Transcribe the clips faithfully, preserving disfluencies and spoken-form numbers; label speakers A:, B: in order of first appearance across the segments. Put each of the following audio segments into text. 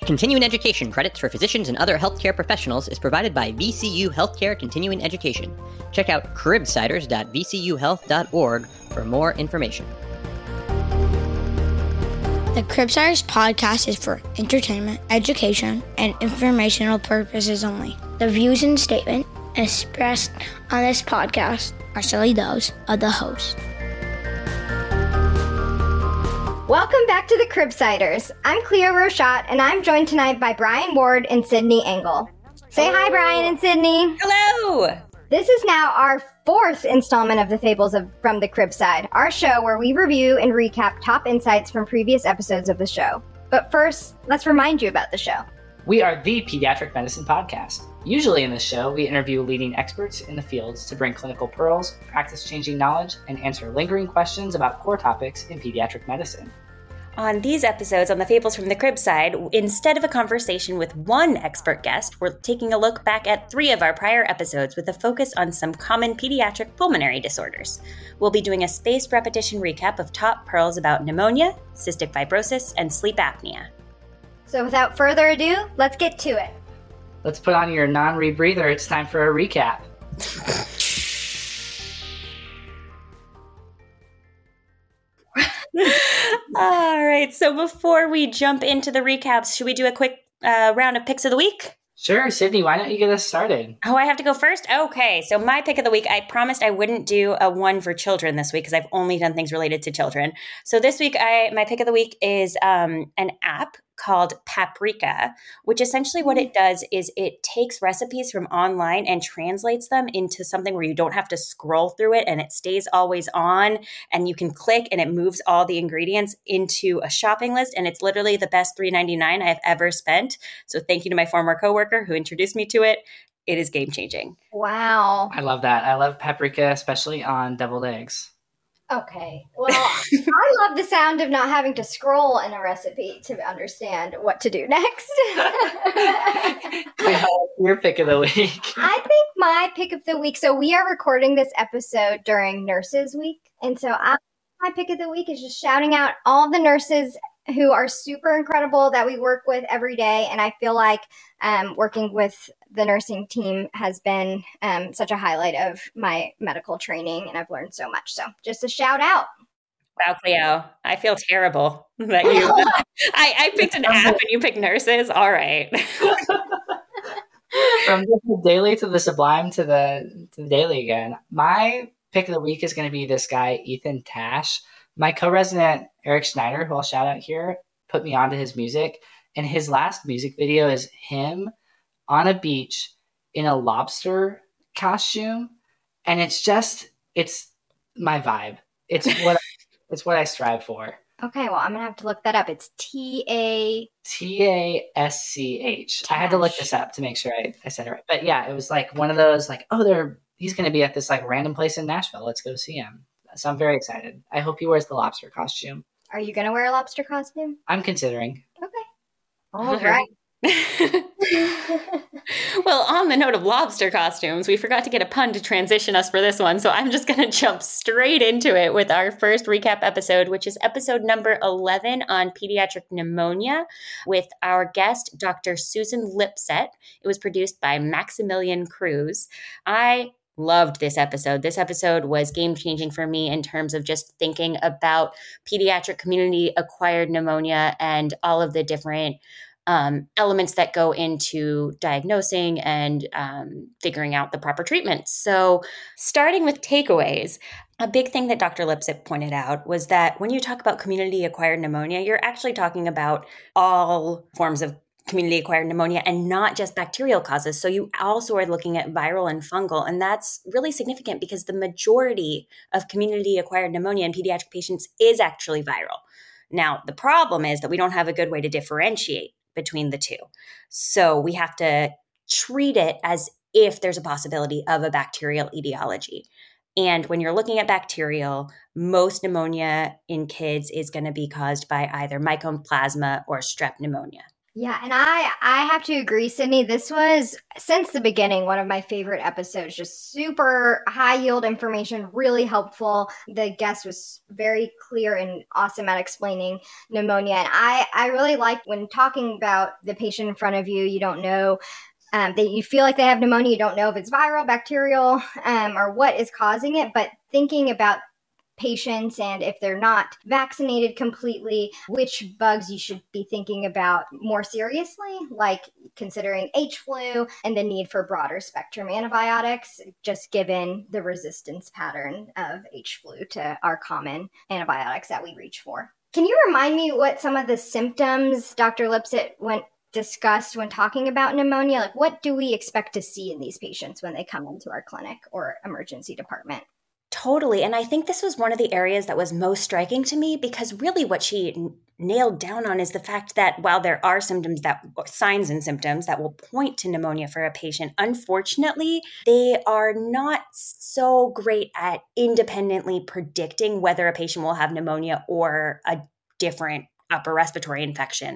A: Continuing education credits for physicians and other healthcare professionals is provided by V C U Healthcare Continuing Education. Check out cribsiders dot v c u health dot org for more information.
B: The Cribsiders podcast is for entertainment, education, and informational purposes only. The views and statements expressed on this podcast are solely those of the host.
C: Welcome back to the Cribsiders. I'm Cleo Rochat, and I'm joined tonight by Brian Ward and Sydney Engel. Say Hello. Hi, Brian and Sydney.
D: Hello.
C: This is now our fourth installment of the Fables of from the Cribside, our show where we review and recap top insights from previous episodes of the show. But first, let's remind you about the show.
E: We are the Pediatric Medicine Podcast. Usually in this show, we interview leading experts in the fields to bring clinical pearls, practice-changing knowledge, and answer lingering questions about core topics in pediatric medicine.
D: On these episodes on the Fables from the Cribside, instead of a conversation with one expert guest, we're taking a look back at three of our prior episodes with a focus on some common pediatric pulmonary disorders. We'll be doing a spaced repetition recap of top pearls about pneumonia, cystic fibrosis, and sleep apnea.
C: So without further ado, let's get to it.
E: Let's put on your non-rebreather. It's time for a recap.
D: All right, so before we jump into the recaps, should we do a quick uh, round of picks of the week?
E: Sure, Sydney, why don't you get us started?
D: Oh, I have to go first? Okay, so my pick of the week, I promised I wouldn't do a one for children this week because I've only done things related to children. So this week, I my pick of the week is um, an app called Paprika, which essentially what it does is it takes recipes from online and translates them into something where you don't have to scroll through it and it stays always on and you can click and it moves all the ingredients into a shopping list. And it's literally the best three ninety-nine I've ever spent. So thank you to my former coworker who introduced me to it. It is game changing.
C: Wow.
E: I love that. I love paprika, especially on deviled eggs.
C: Okay. Well, I love the sound of not having to scroll in a recipe to understand what to do next.
E: Your pick of the week.
C: I think my pick of the week, so we are recording this episode during Nurses Week. And so I, my pick of the week is just shouting out all the nurses who are super incredible that we work with every day. And I feel like um, working with the nursing team has been um, such a highlight of my medical training, and I've learned so much. So just a shout out.
D: Wow, Cleo, I feel terrible that you. I, I picked an app and you picked nurses. All right.
E: From the daily to the sublime to the to the daily again. My pick of the week is going to be this guy, Ethan Tash. My co-resident, Eric Schneider, who I'll shout out here, put me onto his music. And his last music video is him on a beach in a lobster costume. And it's just, it's my vibe. It's what it's what I strive for.
C: Okay, well, I'm going to have to look that up. It's T A...
E: T A S C H. I had to look this up to make sure I, I said it right. But yeah, it was like one of those, like, oh, they're he's going to be at this like random place in Nashville. Let's go see him. So I'm very excited. I hope he wears the lobster costume.
C: Are you going to wear a lobster costume?
E: I'm considering.
C: Okay. All right.
D: Well, on the note of lobster costumes, we forgot to get a pun to transition us for this one. So I'm just going to jump straight into it with our first recap episode, which is episode number eleven on pediatric pneumonia with our guest, Doctor Susan Lipset. It was produced by Maximilian Cruz. I loved this episode. This episode was game-changing for me in terms of just thinking about pediatric community-acquired pneumonia and all of the different um, elements that go into diagnosing and um, figuring out the proper treatment. So starting with takeaways, a big thing that Doctor Lipset pointed out was that when you talk about community-acquired pneumonia, you're actually talking about all forms of community-acquired pneumonia and not just bacterial causes. So you also are looking at viral and fungal, and that's really significant because the majority of community-acquired pneumonia in pediatric patients is actually viral. Now, the problem is that we don't have a good way to differentiate between the two. So we have to treat it as if there's a possibility of a bacterial etiology. And when you're looking at bacterial, most pneumonia in kids is going to be caused by either mycoplasma or strep pneumonia.
C: Yeah, and I I have to agree, Sydney. This was, since the beginning, one of my favorite episodes. Just super high yield information, really helpful. The guest was very clear and awesome at explaining pneumonia. And I, I really like when talking about the patient in front of you, you don't know. Um, that you feel like they have pneumonia, you don't know if it's viral, bacterial, um, or what is causing it, but thinking about patients and if they're not vaccinated completely, which bugs you should be thinking about more seriously, like considering H flu and the need for broader spectrum antibiotics, just given the resistance pattern of H flu to our common antibiotics that we reach for. Can you remind me what some of the symptoms Doctor Lipsett went discussed when talking about pneumonia? Like, what do we expect to see in these patients when they come into our clinic or emergency department?
D: Totally. And I think this was one of the areas that was most striking to me, because really what she n- nailed down on is the fact that while there are symptoms that signs and symptoms that will point to pneumonia for a patient, unfortunately, they are not so great at independently predicting whether a patient will have pneumonia or a different upper respiratory infection.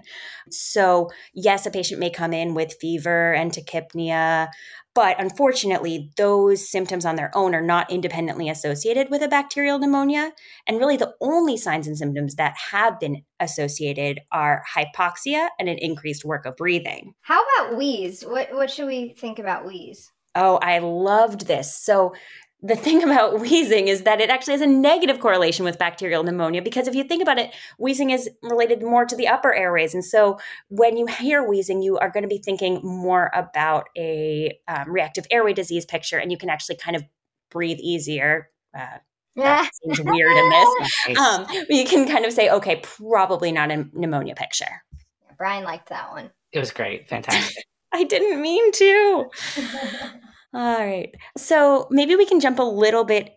D: So yes, a patient may come in with fever and tachypnea, but unfortunately, those symptoms on their own are not independently associated with a bacterial pneumonia. And really, the only signs and symptoms that have been associated are hypoxia and an increased work of breathing.
C: How about wheeze? What what should we think about wheeze?
D: Oh, I loved this. So the thing about wheezing is that it actually has a negative correlation with bacterial pneumonia, because if you think about it, wheezing is related more to the upper airways. And so when you hear wheezing, you are going to be thinking more about a um, reactive airway disease picture, and you can actually kind of breathe easier. Uh, that seems weird in this.
E: Nice.
D: Um, you can kind of say, okay, probably not a pneumonia picture.
C: Brian liked that one.
E: It was great. Fantastic.
D: I didn't mean to. All right. So maybe we can jump a little bit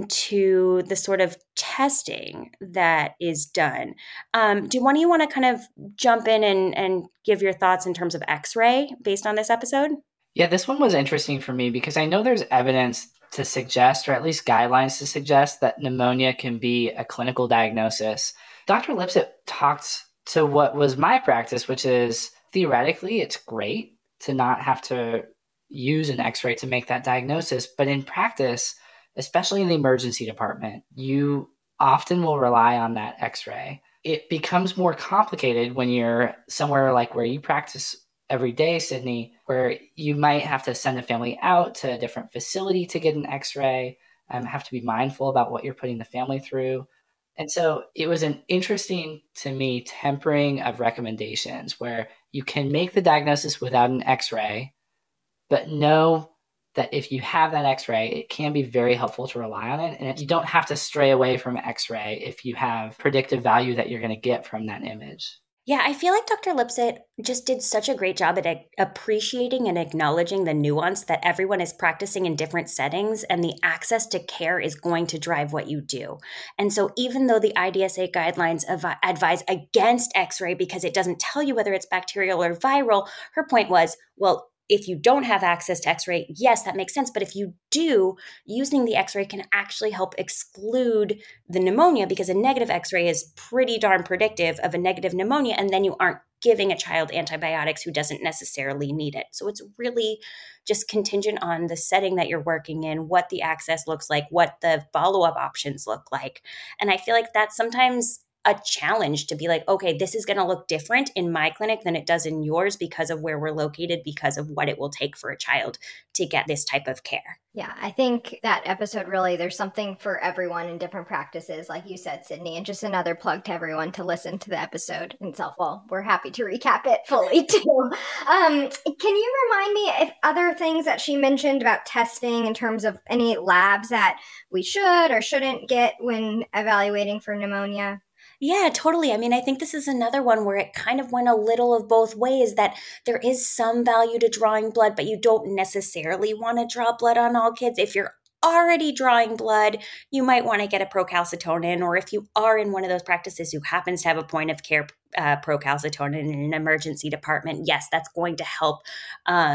D: into the sort of testing that is done. Um, do one of you want to kind of jump in and, and give your thoughts in terms of X-ray based on this episode?
E: Yeah, this one was interesting for me because I know there's evidence to suggest, or at least guidelines to suggest, that pneumonia can be a clinical diagnosis. Doctor Lipsett talked to what was my practice, which is theoretically it's great to not have to use an X-ray to make that diagnosis. But in practice, especially in the emergency department, you often will rely on that X-ray. It becomes more complicated when you're somewhere like where you practice every day, Sydney, where you might have to send a family out to a different facility to get an X-ray, um, have to be mindful about what you're putting the family through. And so it was an interesting, to me, tempering of recommendations where you can make the diagnosis without an X-ray, but know that if you have that X-ray, it can be very helpful to rely on it. And you don't have to stray away from X-ray if you have predictive value that you're going to get from that image.
D: Yeah, I feel like Doctor Lipsett just did such a great job at a- appreciating and acknowledging the nuance that everyone is practicing in different settings, and the access to care is going to drive what you do. And so even though the I D S A guidelines av- advise against X-ray because it doesn't tell you whether it's bacterial or viral, her point was, well, if you don't have access to X-ray, yes, that makes sense. But if you do, using the X-ray can actually help exclude the pneumonia, because a negative X-ray is pretty darn predictive of a negative pneumonia, and then you aren't giving a child antibiotics who doesn't necessarily need it. So it's really just contingent on the setting that you're working in, what the access looks like, what the follow-up options look like. And I feel like that's sometimes a challenge to be like, okay, this is going to look different in my clinic than it does in yours because of where we're located, because of what it will take for a child to get this type of care.
C: Yeah, I think that episode really, there's something for everyone in different practices, like you said, Sydney, and just another plug to everyone to listen to the episode itself. Well, we're happy to recap it fully too. Um, can you remind me if other things that she mentioned about testing in terms of any labs that we should or shouldn't get when evaluating for pneumonia?
D: Yeah, totally. I mean, I think this is another one where it kind of went a little of both ways, that there is some value to drawing blood, but you don't necessarily want to draw blood on all kids. If you're already drawing blood, you might want to get a procalcitonin, or if you are in one of those practices who happens to have a point of care uh, procalcitonin in an emergency department, yes, that's going to help um,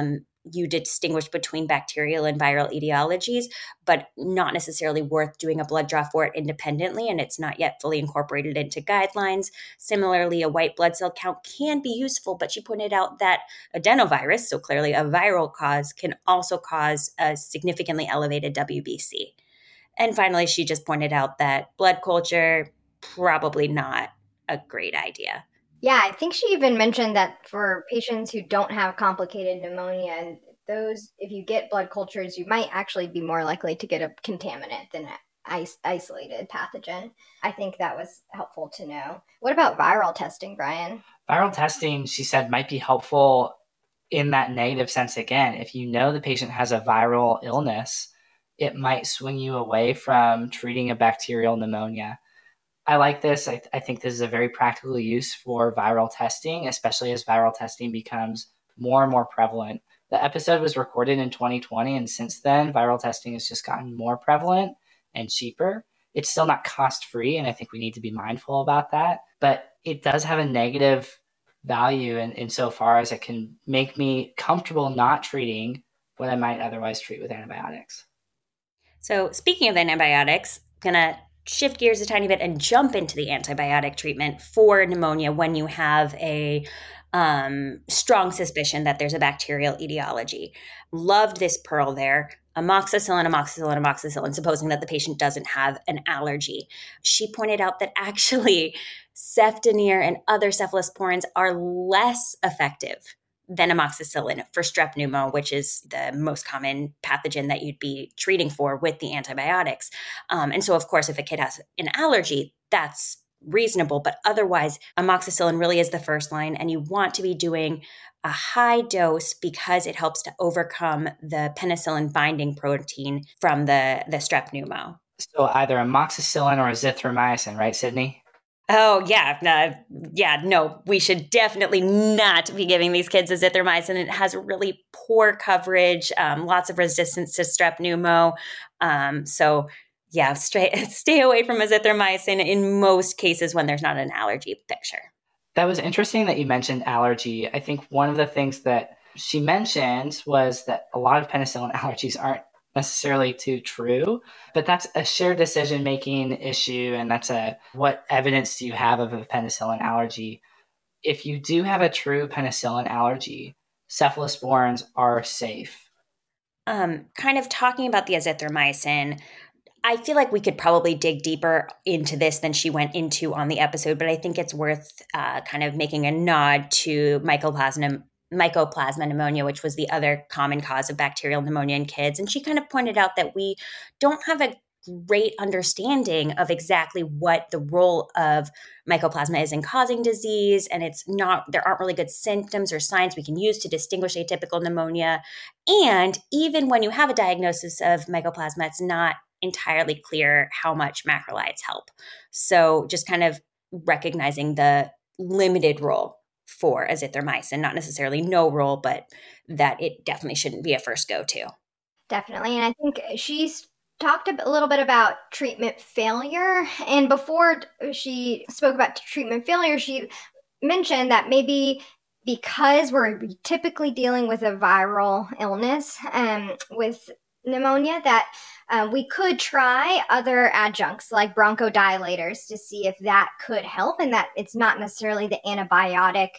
D: you distinguish between bacterial and viral etiologies, but not necessarily worth doing a blood draw for it independently, and it's not yet fully incorporated into guidelines. Similarly, a white blood cell count can be useful, but she pointed out that adenovirus, so clearly a viral cause, can also cause a significantly elevated W B C. And finally, she just pointed out that blood culture, probably not a great idea.
C: Yeah, I think she even mentioned that for patients who don't have complicated pneumonia, and those, if you get blood cultures, you might actually be more likely to get a contaminant than an is- isolated pathogen. I think that was helpful to know. What about viral testing, Brian?
E: Viral testing, she said, might be helpful in that negative sense again. If you know the patient has a viral illness, it might swing you away from treating a bacterial pneumonia. I like this. I, th- I think this is a very practical use for viral testing, especially as viral testing becomes more and more prevalent. The episode was recorded in twenty twenty, and since then, viral testing has just gotten more prevalent and cheaper. It's still not cost-free, and I think we need to be mindful about that. But it does have a negative value in, insofar as it can make me comfortable not treating what I might otherwise treat with antibiotics.
D: So speaking of antibiotics, I'm going to shift gears a tiny bit and jump into the antibiotic treatment for pneumonia when you have a um, strong suspicion that there's a bacterial etiology. Loved this pearl there. Amoxicillin, amoxicillin, amoxicillin, supposing that the patient doesn't have an allergy. She pointed out that actually cefdinir and other cephalosporins are less effective than amoxicillin for strep pneumo, which is the most common pathogen that you'd be treating for with the antibiotics. Um, and so, of course, if a kid has an allergy, that's reasonable. But otherwise, amoxicillin really is the first line, and you want to be doing a high dose because it helps to overcome the penicillin binding protein from the, the strep pneumo.
E: So either amoxicillin or azithromycin, right, Sydney?
D: Oh, yeah. Uh, yeah, no, we should definitely not be giving these kids azithromycin. It has really poor coverage, um, lots of resistance to strep pneumo. Um, so, yeah, stay, stay away from azithromycin in most cases when there's not an allergy picture.
E: That was interesting that you mentioned allergy. I think one of the things that she mentioned was that a lot of penicillin allergies aren't necessarily too true, but that's a shared decision-making issue, and that's a what evidence do you have of a penicillin allergy? If you do have a true penicillin allergy, cephalosporins are safe.
D: Um, kind of talking about the azithromycin, I feel like we could probably dig deeper into this than she went into on the episode, but I think it's worth uh, kind of making a nod to mycoplasma mycoplasma pneumonia, which was the other common cause of bacterial pneumonia in kids. And she kind of pointed out that we don't have a great understanding of exactly what the role of mycoplasma is in causing disease. And it's not, there aren't really good symptoms or signs we can use to distinguish atypical pneumonia. And even when you have a diagnosis of mycoplasma, it's not entirely clear how much macrolides help. So just kind of recognizing the limited role for azithromycin, not necessarily no role, but that it definitely shouldn't be a first go-to.
C: Definitely. And I think she's talked a little bit about treatment failure. And before she spoke about treatment failure, she mentioned that maybe because we're typically dealing with a viral illness um, with pneumonia, that uh, we could try other adjuncts like bronchodilators to see if that could help, and that it's not necessarily the antibiotic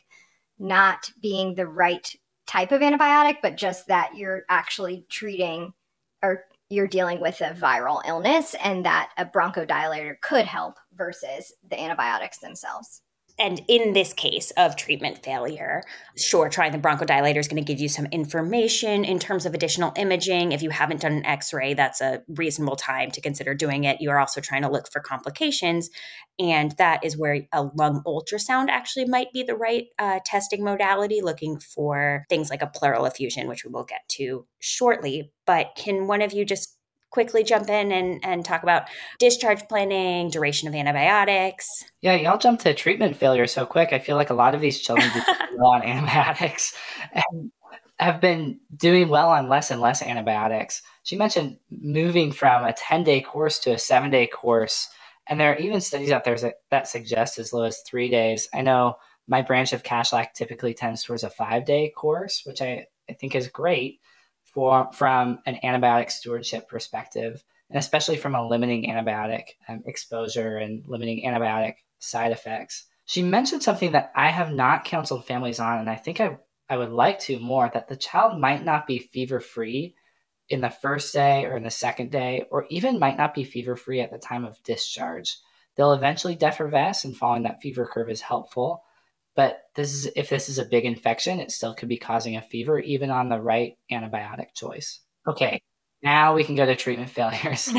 C: not being the right type of antibiotic, but just that you're actually treating or you're dealing with a viral illness, and that a bronchodilator could help versus the antibiotics themselves.
D: And in this case of treatment failure, sure, trying the bronchodilator is going to give you some information in terms of additional imaging. If you haven't done an X-ray, that's a reasonable time to consider doing it. You are also trying to look for complications. And that is where a lung ultrasound actually might be the right uh, testing modality, looking for things like a pleural effusion, which we will get to shortly. But can one of you just quickly jump in and, and talk about discharge planning, duration of antibiotics?
E: Yeah, y'all jump to treatment failure so quick. I feel like a lot of these children do well on antibiotics and have been doing well on less and less antibiotics. She mentioned moving from a ten-day course to a seven-day course, and there are even studies out there that suggest as low as three days. I know my branch of Kashlak typically tends towards a five-day course, which I I think is great for from an antibiotic stewardship perspective, and especially from a limiting antibiotic um, exposure and limiting antibiotic side effects. She mentioned something that I have not counseled families on, and I think I, I would like to more, that the child might not be fever-free in the first day or in the second day, or even might not be fever-free at the time of discharge. They'll eventually defervesce, and following that fever curve is helpful. But this is if this is a big infection, it still could be causing a fever, even on the right antibiotic choice. Okay, now we can go to treatment failures.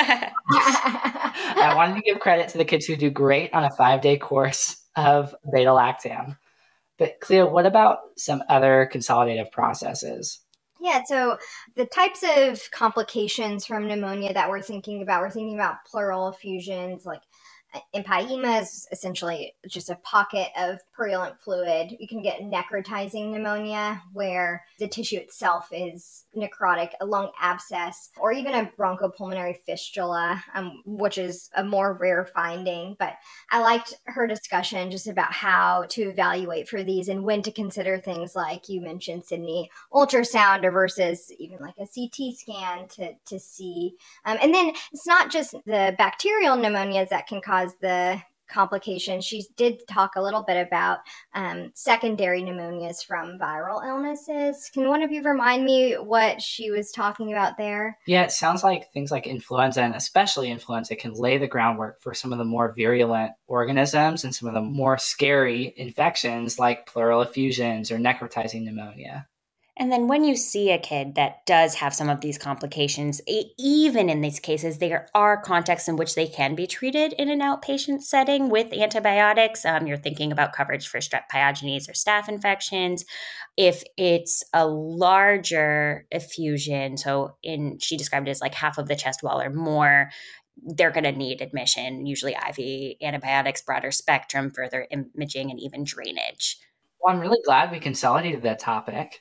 E: I wanted to give credit to the kids who do great on a five-day course of beta-lactam. But Cleo, what about some other consolidative processes?
C: Yeah, so the types of complications from pneumonia that we're thinking about, we're thinking about pleural effusions, like empyema is essentially just a pocket of purulent fluid. You can get necrotizing pneumonia, where the tissue itself is necrotic, a lung abscess, or even a bronchopulmonary fistula, um, which is a more rare finding. But I liked her discussion just about how to evaluate for these and when to consider things like you mentioned, Sydney, ultrasound or versus even like a C T scan to, to see. Um, and then it's not just the bacterial pneumonias that can cause the complications. She did talk a little bit about um, secondary pneumonias from viral illnesses. Can one of you remind me what she was talking about there?
E: Yeah, it sounds like things like influenza, and especially influenza, can lay the groundwork for some of the more virulent organisms and some of the more scary infections like pleural effusions or necrotizing pneumonia.
D: And then when you see a kid that does have some of these complications, even in these cases, there are contexts in which they can be treated in an outpatient setting with antibiotics. Um, you're thinking about coverage for strep pyogenes or staph infections. If it's a larger effusion, so in she described it as like half of the chest wall or more, they're going to need admission, usually I V antibiotics, broader spectrum, further imaging, and even drainage.
E: Well, I'm really glad we consolidated that topic.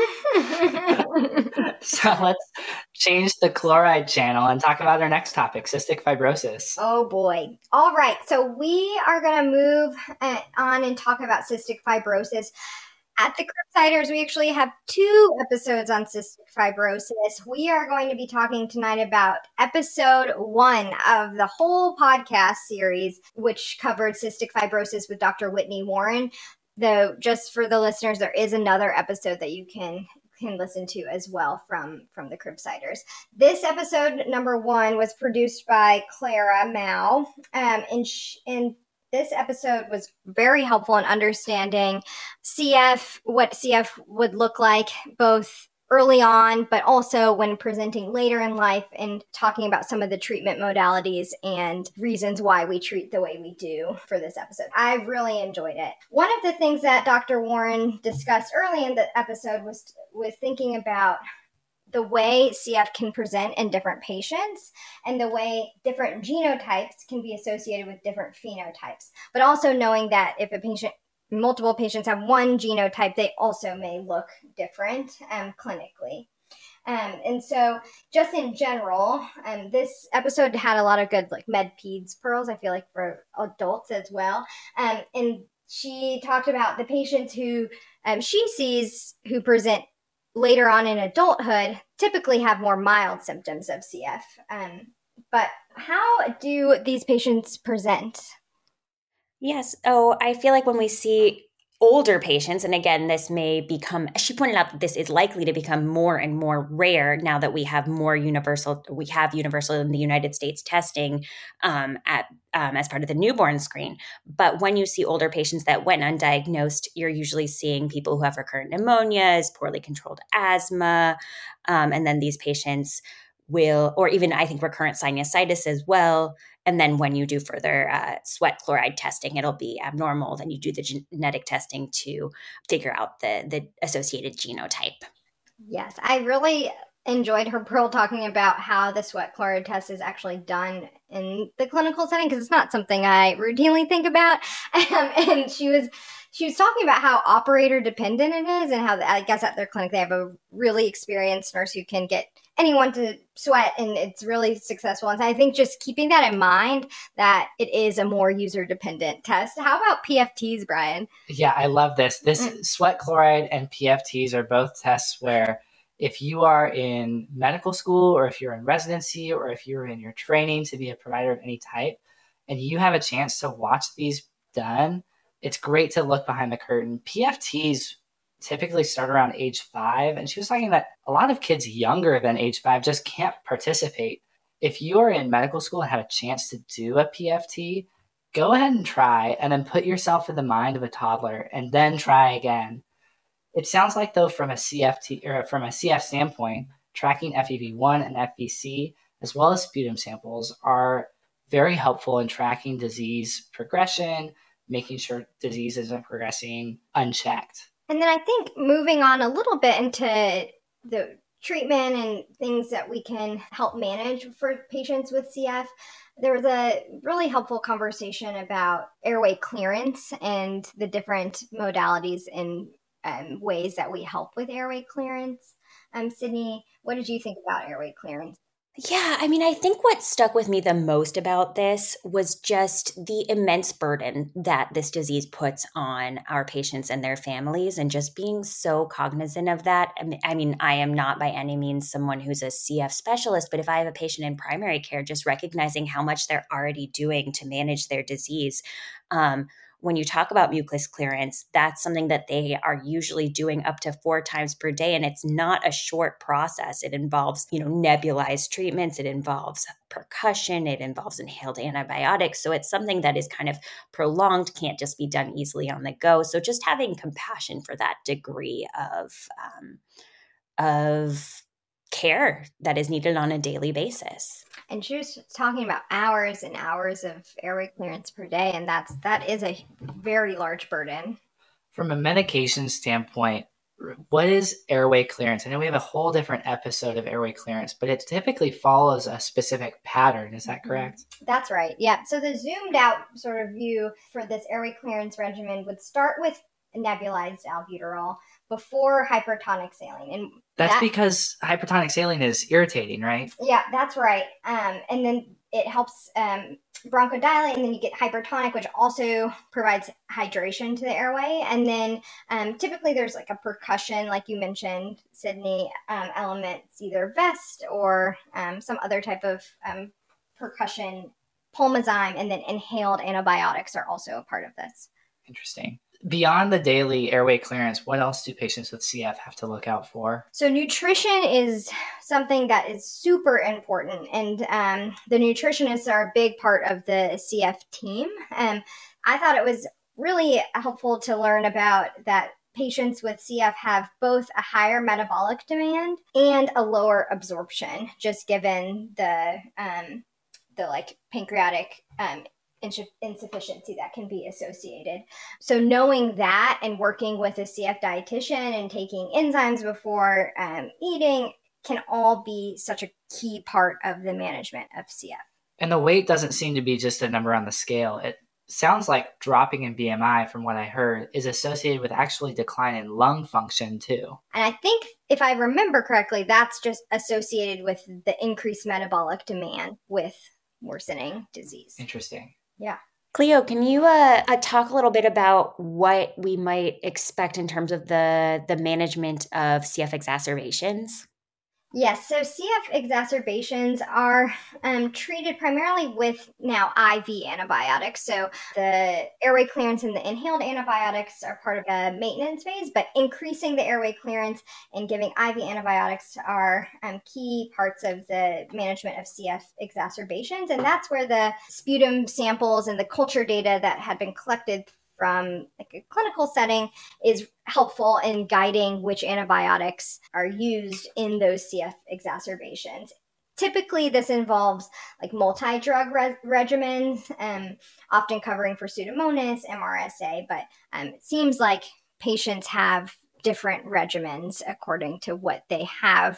E: So let's change the chloride channel and talk about our next topic, cystic fibrosis.
C: Oh boy. All right. So we are going to move uh, on and talk about cystic fibrosis. At the Cribsiders, we actually have two episodes on cystic fibrosis. We are going to be talking tonight about episode one of the whole podcast series, which covered cystic fibrosis with Doctor Whitney Warren. Though, just for the listeners, there is another episode that you can can listen to as well from, from the Cribsiders. This episode, number one, was produced by Clara Mao, um, and, sh- and this episode was very helpful in understanding C F, what C F would look like, both early on, but also when presenting later in life and talking about some of the treatment modalities and reasons why we treat the way we do for this episode. I really enjoyed it. One of the things that Doctor Warren discussed early in the episode was, was thinking about the way C F can present in different patients and the way different genotypes can be associated with different phenotypes, but also knowing that if a patient multiple patients have one genotype, they also may look different um, clinically. Um, and so just in general, um, this episode had a lot of good like med peds pearls, I feel like for adults as well. Um, and she talked about the patients who um, she sees who present later on in adulthood typically have more mild symptoms of C F. Um, but how do these patients present?
D: Yes. Oh, I feel like when we see older patients, and again, this may become, she pointed out that this is likely to become more and more rare now that we have more universal, we have universal in the United States testing um, at um, as part of the newborn screen. But when you see older patients that went undiagnosed, you're usually seeing people who have recurrent pneumonias, poorly controlled asthma, um, and then these patients will, or even I think recurrent sinusitis as well. And then when you do further uh, sweat chloride testing, it'll be abnormal. Then you do the genetic testing to figure out the, the associated genotype.
C: Yes, I really enjoyed her Pearl talking about how the sweat chloride test is actually done in the clinical setting, because it's not something I routinely think about. Um, and she was she was talking about how operator dependent it is, and how I guess at their clinic they have a really experienced nurse who can get anyone to sweat, and it's really successful. And so I think just keeping that in mind, that it is a more user dependent test. How about P F Ts, Brian?
E: Yeah, I love this. This mm. sweat chloride and P F Ts are both tests where if you are in medical school, or if you're in residency, or if you're in your training to be a provider of any type, and you have a chance to watch these done, it's great to look behind the curtain. P F Ts typically start around age five, and she was talking that a lot of kids younger than age five just can't participate. If you are in medical school and have a chance to do a P F T, go ahead and try, and then put yourself in the mind of a toddler, and then try again. It sounds like, though, from a C F T or from a C F standpoint, tracking F E V one and F V C, as well as sputum samples, are very helpful in tracking disease progression, making sure disease isn't progressing unchecked.
C: And then I think moving on a little bit into the treatment and things that we can help manage for patients with C F, there was a really helpful conversation about airway clearance and the different modalities and um, ways that we help with airway clearance. Um, Sydney, what did you think about airway clearance?
D: Yeah, I mean, I think what stuck with me the most about this was just the immense burden that this disease puts on our patients and their families, and just being so cognizant of that. I mean, I am not by any means someone who's a C F specialist, but if I have a patient in primary care, just recognizing how much they're already doing to manage their disease. Um, When you talk about mucus clearance, that's something that they are usually doing up to four times per day. And it's not a short process. It involves, you know, nebulized treatments. It involves percussion. It involves inhaled antibiotics. So it's something that is kind of prolonged, can't just be done easily on the go. So just having compassion for that degree of, um, of care that is needed on a daily basis.
C: And she was talking about hours and hours of airway clearance per day, and that's that is a very large burden.
E: From a medication standpoint, what is airway clearance? I know we have a whole different episode of airway clearance, but it typically follows a specific pattern. Is that correct?
C: That's right. Yeah. So the zoomed out sort of view for this airway clearance regimen would start with nebulized albuterol before hypertonic saline. And
E: that's
C: that,
E: because hypertonic saline is irritating, right?
C: Yeah, that's right. Um, and then it helps um, bronchodilate, and then you get hypertonic, which also provides hydration to the airway. And then um, typically there's like a percussion, like you mentioned, Sydney, um, elements, either vest or um, some other type of um, percussion, pulmozyme, and then inhaled antibiotics are also a part of this.
E: Interesting. Beyond the daily airway clearance, what else do patients with C F have to look out for?
C: So nutrition is something that is super important, and um, the nutritionists are a big part of the C F team. Um, I thought it was really helpful to learn about that patients with C F have both a higher metabolic demand and a lower absorption, just given the um, the like pancreatic um, insufficiency that can be associated. So knowing that and working with a C F dietitian and taking enzymes before um, eating can all be such a key part of the management of C F.
E: And the weight doesn't seem to be just a number on the scale. It sounds like dropping in B M I, from what I heard, is associated with actually decline in lung function too.
C: And I think, if I remember correctly, that's just associated with the increased metabolic demand with worsening disease.
E: Interesting.
C: Yeah.
D: Cleo, can you uh, uh, talk a little bit about what we might expect in terms of the the management of C F exacerbations?
C: Yes, so C F exacerbations are um, treated primarily with now I V antibiotics. So the airway clearance and the inhaled antibiotics are part of the maintenance phase, but increasing the airway clearance and giving I V antibiotics are um, key parts of the management of C F exacerbations. And that's where the sputum samples and the culture data that had been collected from like a clinical setting is helpful in guiding which antibiotics are used in those C F exacerbations. Typically, this involves like multi-drug re- regimens, um, often covering for Pseudomonas, M R S A, but um, it seems like patients have different regimens according to what they have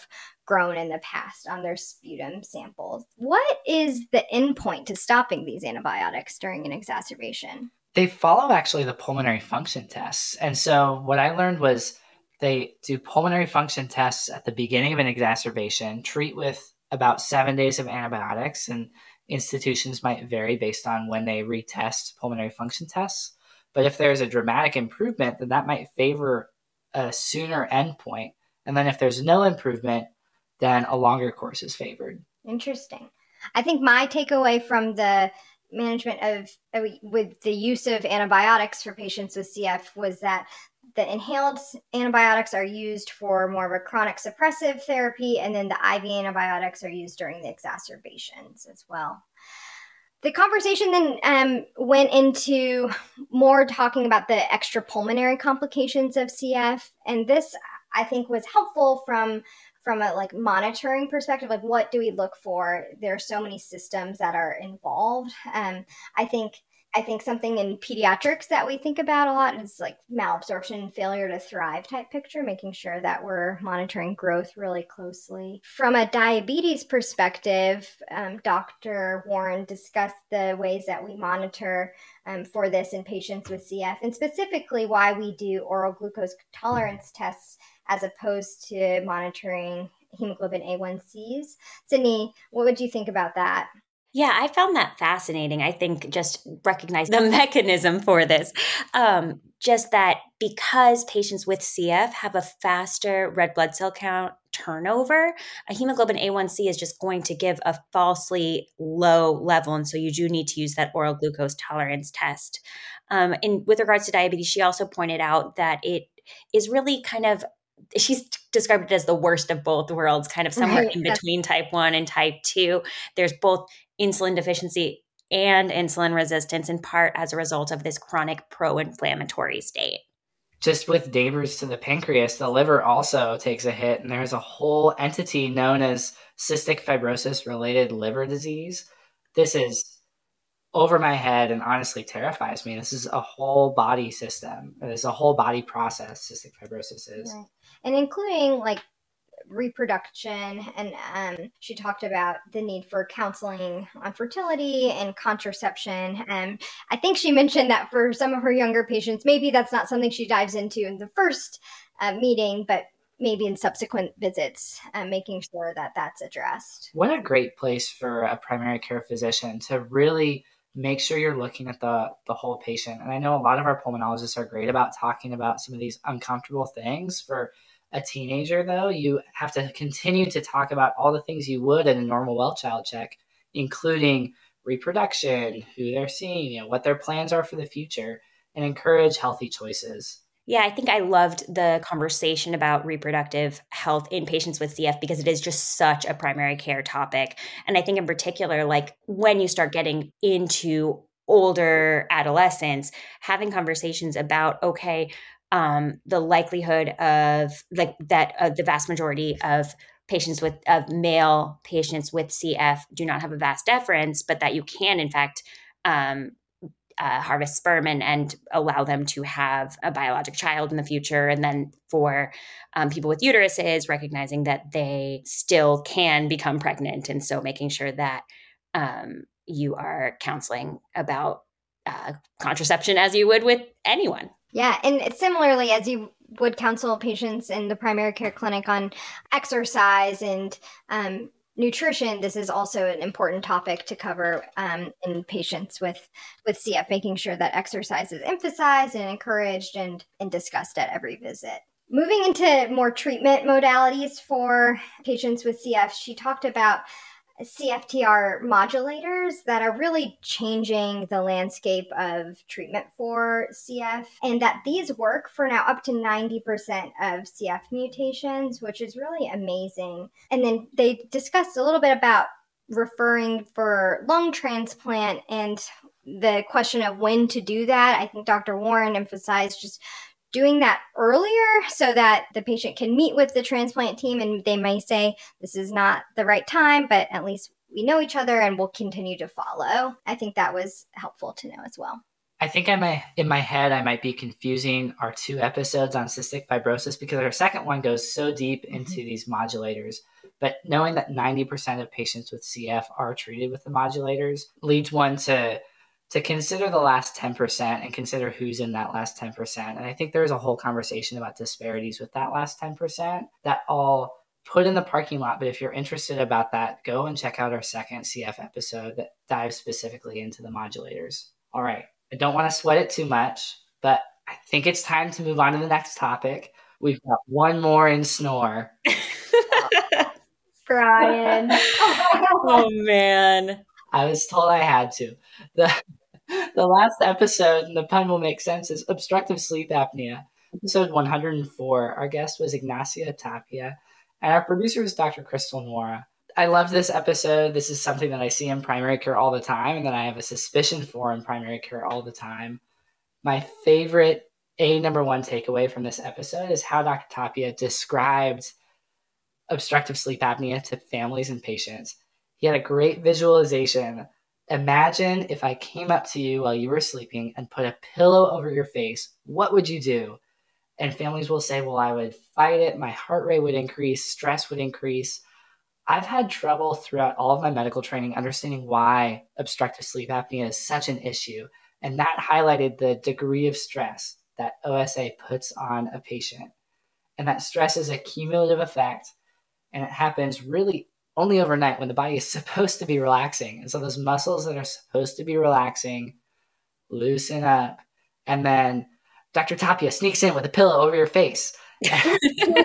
C: grown in the past on their sputum samples. What is the endpoint to stopping these antibiotics during an exacerbation?
E: They follow actually the pulmonary function tests. And so what I learned was they do pulmonary function tests at the beginning of an exacerbation, treat with about seven days of antibiotics, and institutions might vary based on when they retest pulmonary function tests. But if there's a dramatic improvement, then that might favor a sooner endpoint. And then if there's no improvement, then a longer course is favored.
C: Interesting. I think my takeaway from the management of uh, with the use of antibiotics for patients with C F was that the inhaled antibiotics are used for more of a chronic suppressive therapy, and then the I V antibiotics are used during the exacerbations as well. The conversation then um, went into more talking about the extrapulmonary complications of C F, and this I think was helpful from from a like monitoring perspective. Like, what do we look for? There are so many systems that are involved. Um, I think I think something in pediatrics that we think about a lot is like malabsorption, failure to thrive type picture, making sure that we're monitoring growth really closely. From a diabetes perspective, um, Doctor Warren discussed the ways that we monitor um, for this in patients with C F, and specifically why we do oral glucose tolerance tests as opposed to monitoring hemoglobin A one C's. Sydney, what would you think about that?
D: Yeah, I found that fascinating. I think just recognize the mechanism for this. Um, just that because patients with C F have a faster red blood cell count turnover, a hemoglobin A one C is just going to give a falsely low level. And so you do need to use that oral glucose tolerance test. Um, and with regards to diabetes, she also pointed out that it is really kind of, she's described it as the worst of both worlds, kind of somewhere
C: Right.
D: in between type one and type two. There's both insulin deficiency and insulin resistance, in part as a result of this chronic pro-inflammatory state.
E: Just with neighbors to the pancreas, the liver also takes a hit, and there's a whole entity known as cystic fibrosis related liver disease. This is over my head and honestly terrifies me. This is a whole body system. It's a whole body process, cystic fibrosis is.
C: Right. And including like reproduction, and um, she talked about the need for counseling on fertility and contraception. And I think she mentioned that for some of her younger patients, maybe that's not something she dives into in the first uh, meeting, but maybe in subsequent visits, uh, making sure that that's addressed.
E: What a great place for a primary care physician to really make sure you're looking at the, the whole patient. And I know a lot of our pulmonologists are great about talking about some of these uncomfortable things. For a teenager, though, you have to continue to talk about all the things you would in a normal well child check, including reproduction, who they're seeing, you know, what their plans are for the future, and encourage healthy choices.
D: Yeah, I think I loved the conversation about reproductive health in patients with C F because it is just such a primary care topic. And I think in particular, like when you start getting into older adolescents, having conversations about, okay, um, the likelihood of like that uh, the vast majority of patients with of male patients with C F do not have a vas deferens, but that you can in fact um, Uh, harvest sperm and, and allow them to have a biologic child in the future. And then for um, people with uteruses, recognizing that they still can become pregnant. And so making sure that um, you are counseling about uh, contraception as you would with anyone.
C: Yeah, and similarly, as you would counsel patients in the primary care clinic on exercise and um, nutrition, this is also an important topic to cover um, in patients with, with C F, making sure that exercise is emphasized and encouraged and, and discussed at every visit. Moving into more treatment modalities for patients with C F, she talked about C F T R modulators that are really changing the landscape of treatment for C F, and that these work for now up to ninety percent of C F mutations, which is really amazing. And then they discussed a little bit about referring for lung transplant and the question of when to do that. I think Doctor Warren emphasized just doing that earlier so that the patient can meet with the transplant team and they may say, this is not the right time, but at least we know each other and we'll continue to follow. I think that was helpful to know as well.
E: I think I might, in my head, I might be confusing our two episodes on cystic fibrosis because our second one goes so deep into these modulators. But knowing that ninety percent of patients with C F are treated with the modulators leads one to to consider the last ten percent and consider who's in that last ten percent. And I think there's a whole conversation about disparities with that last ten percent that I'll put in the parking lot. But if you're interested about that, go and check out our second C F episode that dives specifically into the modulators. All right. I don't want to sweat it too much, but I think it's time to move on to the next topic. We've got one more in snore.
C: Brian.
D: Oh, man.
E: I was told I had to. The, the last episode, and the pun will make sense, is obstructive sleep apnea. Episode one hundred four. Our guest was Ignacia Tapia, and our producer was Doctor Crystal Nora. I love this episode. This is something that I see in primary care all the time, and that I have a suspicion for in primary care all the time. My favorite A number one takeaway from this episode is how Doctor Tapia described obstructive sleep apnea to families and patients. He had a great visualization. Imagine if I came up to you while you were sleeping and put a pillow over your face, what would you do? And families will say, well, I would fight it. My heart rate would increase. Stress would increase. I've had trouble throughout all of my medical training understanding why obstructive sleep apnea is such an issue. And that highlighted the degree of stress that O S A puts on a patient. And that stress is a cumulative effect. And it happens really only overnight when the body is supposed to be relaxing. And so those muscles that are supposed to be relaxing loosen up. And then Doctor Tapia sneaks in with a pillow over your face.
C: And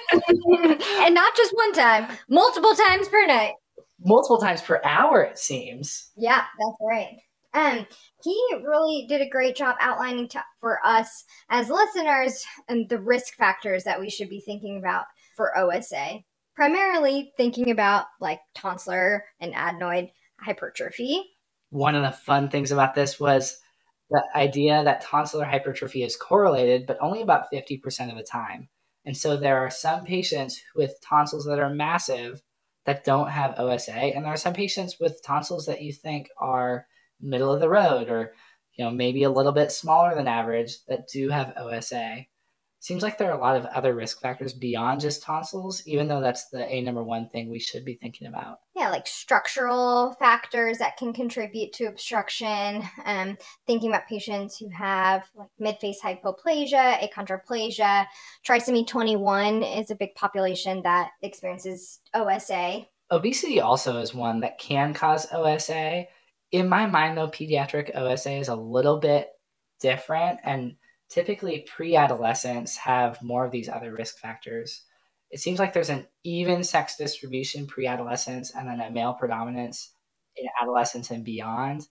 C: not just one time, multiple times per night.
E: Multiple times per hour, it seems.
C: Yeah, that's right. Um, he really did a great job outlining to, for us as listeners and the risk factors that we should be thinking about for O S A. Primarily thinking about like tonsillar and adenoid hypertrophy.
E: One of the fun things about this was the idea that tonsillar hypertrophy is correlated, but only about fifty percent of the time. And so there are some patients with tonsils that are massive that don't have O S A, and there are some patients with tonsils that you think are middle of the road or, you know, maybe a little bit smaller than average that do have O S A. Seems like there are a lot of other risk factors beyond just tonsils, even though that's the A number one thing we should be thinking about.
C: Yeah, like structural factors that can contribute to obstruction. Um, thinking about patients who have like mid-face hypoplasia, achondroplasia. Trisomy twenty-one is a big population that experiences O S A.
E: Obesity also is one that can cause O S A. In my mind, though, pediatric O S A is a little bit different, and typically pre-adolescents have more of these other risk factors. It seems like there's an even sex distribution pre-adolescence and then a male predominance in adolescence and beyond.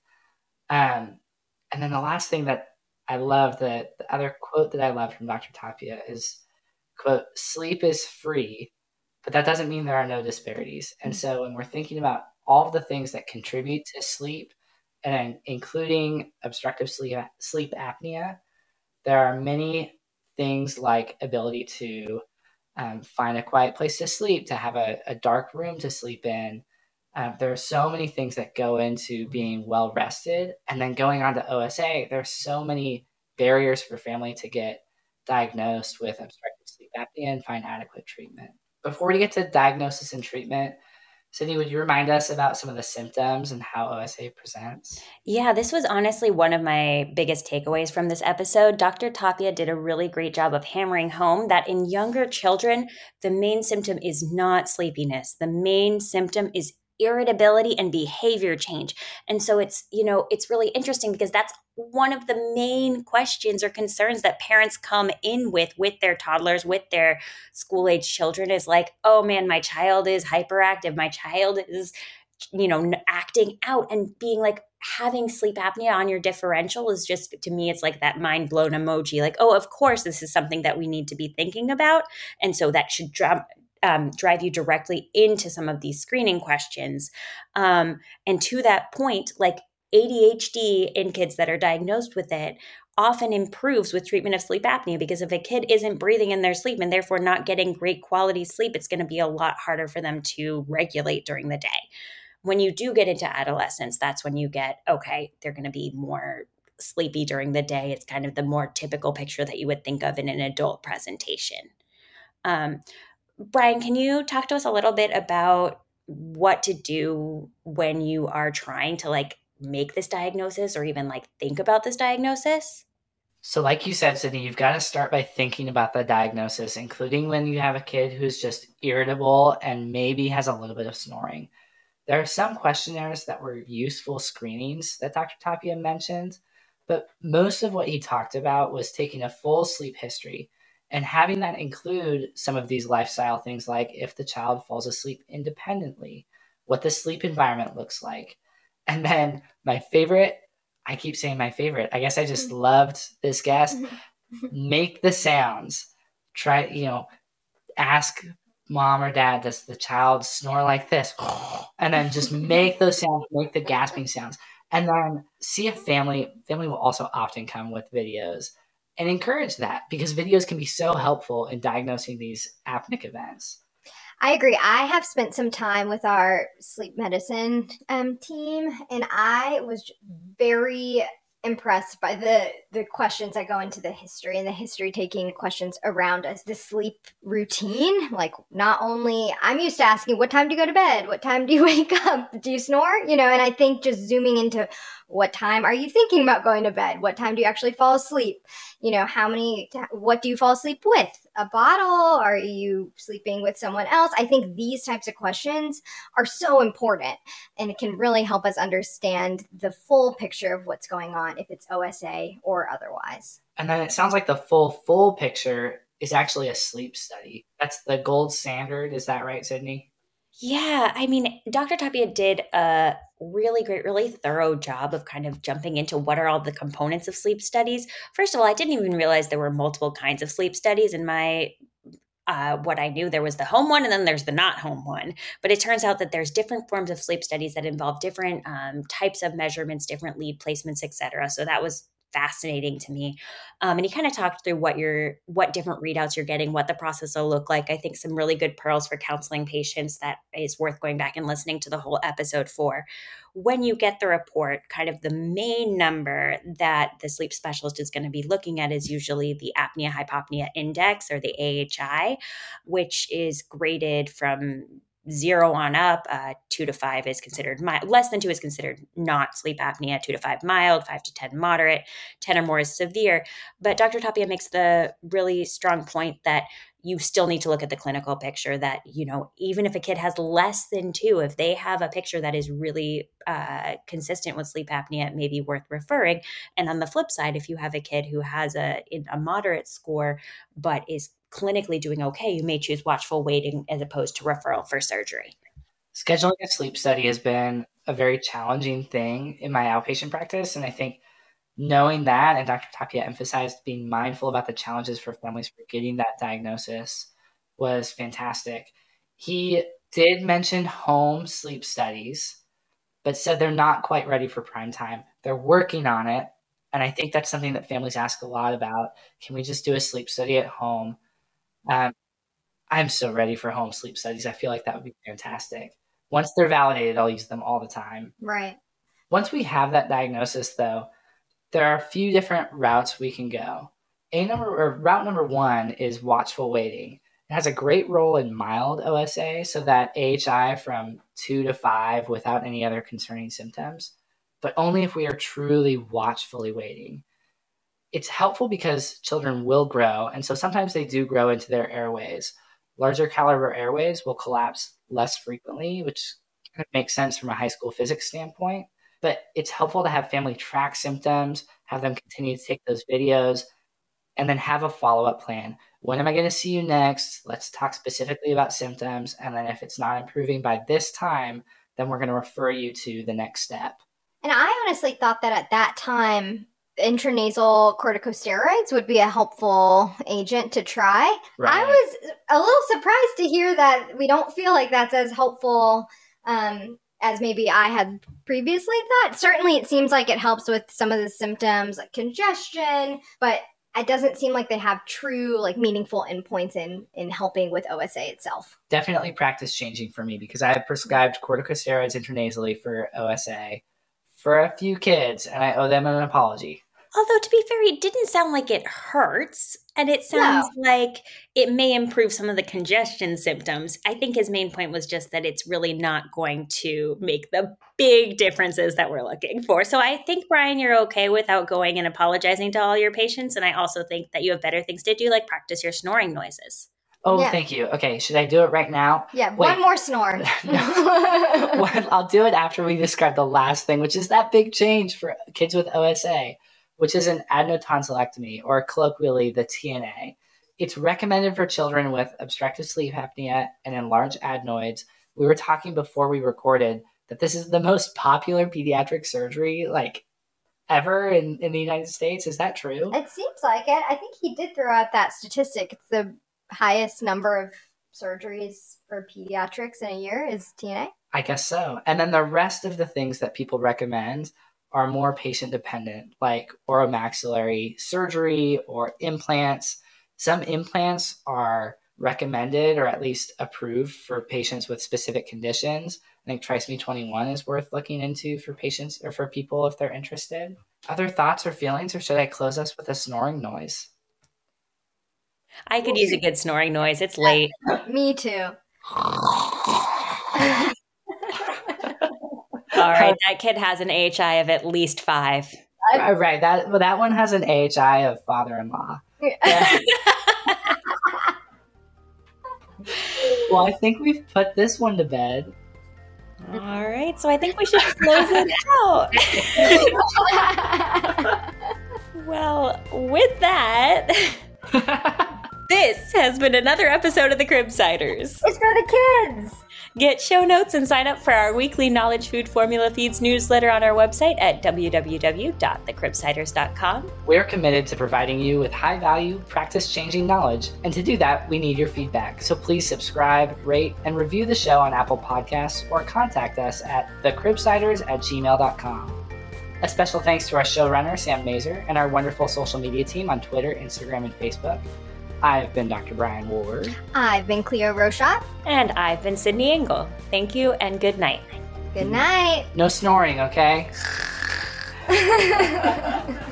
E: Um, and then the last thing that I love, the, the other quote that I love from Doctor Tapia is, quote, sleep is free, but that doesn't mean there are no disparities. And so when we're thinking about all of the things that contribute to sleep, and including obstructive sleep, sleep apnea, there are many things like ability to um, find a quiet place to sleep, to have a, a dark room to sleep in. Um, there are so many things that go into being well rested. And then going on to O S A, there are so many barriers for family to get diagnosed with obstructive sleep apnea and find adequate treatment. Before we get to diagnosis and treatment, Sydney, would you remind us about some of the symptoms and how O S A presents?
D: Yeah, this was honestly one of my biggest takeaways from this episode. Doctor Tapia did a really great job of hammering home that in younger children, the main symptom is not sleepiness. The main symptom is irritability and behavior change. And so it's, you know, it's really interesting because that's one of the main questions or concerns that parents come in with, with their toddlers, with their school-age children is like, oh man, my child is hyperactive. My child is, you know, acting out, and being like, having sleep apnea on your differential is just, to me, it's like that mind blown emoji. Like, oh, of course, this is something that we need to be thinking about. And so that should drum, Um, drive you directly into some of these screening questions. Um, and to that point, like A D H D in kids that are diagnosed with it often improves with treatment of sleep apnea, because if a kid isn't breathing in their sleep and therefore not getting great quality sleep, it's going to be a lot harder for them to regulate during the day. When you do get into adolescence, that's when you get, okay, they're going to be more sleepy during the day. It's kind of the more typical picture that you would think of in an adult presentation. Um, Brian, can you talk to us a little bit about what to do when you are trying to like make this diagnosis or even like think about this diagnosis?
E: So like you said, Sydney, you've got to start by thinking about the diagnosis, including when you have a kid who's just irritable and maybe has a little bit of snoring. There are some questionnaires that were useful screenings that Doctor Tapia mentioned, but most of what he talked about was taking a full sleep history and having that include some of these lifestyle things like if the child falls asleep independently, what the sleep environment looks like. And then my favorite, I keep saying my favorite, I guess I just loved this guest, make the sounds. Try, you know, ask mom or dad, does the child snore like this? And then just make those sounds, make the gasping sounds. And then see if family, family will also often come with videos and encourage that because videos can be so helpful in diagnosing these apneic events.
C: I agree. I have spent some time with our sleep medicine um, team, and I was very impressed by the the questions that go into the history and the history taking questions around us, the sleep routine. Like, not only I'm used to asking, what time do you go to bed? What time do you wake up? Do you snore? You know, and I think just zooming into what time are you thinking about going to bed? What time do you actually fall asleep? You know, how many, what do you fall asleep with? A bottle? Are you sleeping with someone else? I think these types of questions are so important, and it can really help us understand the full picture of what's going on, if it's O S A or otherwise.
E: And then it sounds like the full, full picture is actually a sleep study. That's the gold standard. Is that right, Sydney?
D: Yeah, I mean, Doctor Tapia did a really great, really thorough job of kind of jumping into what are all the components of sleep studies. First of all, I didn't even realize there were multiple kinds of sleep studies. In my uh, what I knew, there was the home one and then there's the not home one. But it turns out that there's different forms of sleep studies that involve different um, types of measurements, different lead placements, et cetera. So that was fascinating to me. Um, and he kind of talked through what you're, what different readouts you're getting, what the process will look like. I think some really good pearls for counseling patients that is worth going back and listening to the whole episode for. When you get the report, kind of the main number that the sleep specialist is going to be looking at is usually the apnea hypopnea index, or the A H I, which is graded from zero on up. Uh, two to five is considered mild. Less than two is considered not sleep apnea. Two to five mild. Five to ten moderate. Ten or more is severe. But Doctor Tapia makes the really strong point that you still need to look at the clinical picture. That, you know, even if a kid has less than two, if they have a picture that is really uh, consistent with sleep apnea, it may be worth referring. And on the flip side, if you have a kid who has a a moderate score but is clinically doing okay, you may choose watchful waiting as opposed to referral for surgery.
E: Scheduling a sleep study has been a very challenging thing in my outpatient practice. And I think knowing that, and Doctor Tapia emphasized being mindful about the challenges for families for getting that diagnosis, was fantastic. He did mention home sleep studies, but said they're not quite ready for prime time. They're working on it. And I think that's something that families ask a lot about. Can we just do a sleep study at home? Um, I'm so ready for home sleep studies. I feel like that would be fantastic. Once they're validated, I'll use them all the time.
C: Right.
E: Once we have that diagnosis, though, there are a few different routes we can go. A number or route number one is watchful waiting. It has a great role in mild O S A, so that A H I from two to five without any other concerning symptoms, but only if we are truly watchfully waiting. It's helpful because children will grow, and so sometimes they do grow into their airways. Larger caliber airways will collapse less frequently, which kind of makes sense from a high school physics standpoint. But it's helpful to have family track symptoms, have them continue to take those videos, and then have a follow-up plan. When am I going to see you next? Let's talk specifically about symptoms. And then if it's not improving by this time, then we're going to refer you to the next step.
C: And I honestly thought that at that time, intranasal corticosteroids would be a helpful agent to try. Right. I was a little surprised to hear that we don't feel like that's as helpful um, as maybe I had previously thought. Certainly it seems like it helps with some of the symptoms like congestion, but it doesn't seem like they have true, like, meaningful endpoints in, in helping with O S A itself.
E: Definitely practice changing for me because I have prescribed corticosteroids intranasally for O S A for a few kids, and I owe them an apology.
D: Although, to be fair, it didn't sound like it hurts. And it sounds
C: No.
D: like it may improve some of the congestion symptoms. I think his main point was just that it's really not going to make the big differences that we're looking for. So I think, Brian, you're okay without going and apologizing to all your patients. And I also think that you have better things to do, like practice your snoring noises.
E: Oh,
C: Yeah.
E: thank you. Okay, should I do it right now?
C: Yeah,
E: Wait.
C: one more snore.
E: Well, I'll do it after we describe the last thing, which is that big change for kids with O S A, which is an adenotonsillectomy, or colloquially the T N A. It's recommended for children with obstructive sleep apnea and enlarged adenoids. We were talking before we recorded that this is the most popular pediatric surgery like ever in, in the United States. Is that true?
C: It seems like it. I think he did throw out that statistic. It's the highest number of surgeries for pediatrics in a year is T N A.
E: I guess so. And then the rest of the things that people recommend are more patient dependent, like oromaxillary surgery or implants. Some implants are recommended or at least approved for patients with specific conditions. I think trisomy twenty-one is worth looking into for patients or for people if they're interested. Other thoughts or feelings, or should I close us with a snoring noise?
D: I could use a good snoring noise. It's late.
C: Me too.
D: All right, that kid has an A H I of at least five.
E: All right, that well, that one has an A H I of father-in-law. Well, I think we've put this one to bed.
D: All right, so I think we should close it out. Well, with that, this has been another episode of the Cribsiders.
C: It's for the kids.
D: Get show notes and sign up for our weekly Knowledge Food Formula Feeds newsletter on our website at w w w dot the cribsiders dot com.
E: We're committed to providing you with high-value, practice-changing knowledge, and to do that, we need your feedback. So please subscribe, rate, and review the show on Apple Podcasts or contact us at the cribsiders at gmail dot com. A special thanks to our showrunner, Sam Mazer, and our wonderful social media team on Twitter, Instagram, and Facebook. I've been Doctor Brian Woolward.
C: I've been Cleo Rochat.
D: And I've been Sydney Engel. Thank you and good night.
C: Good night.
E: No snoring, okay?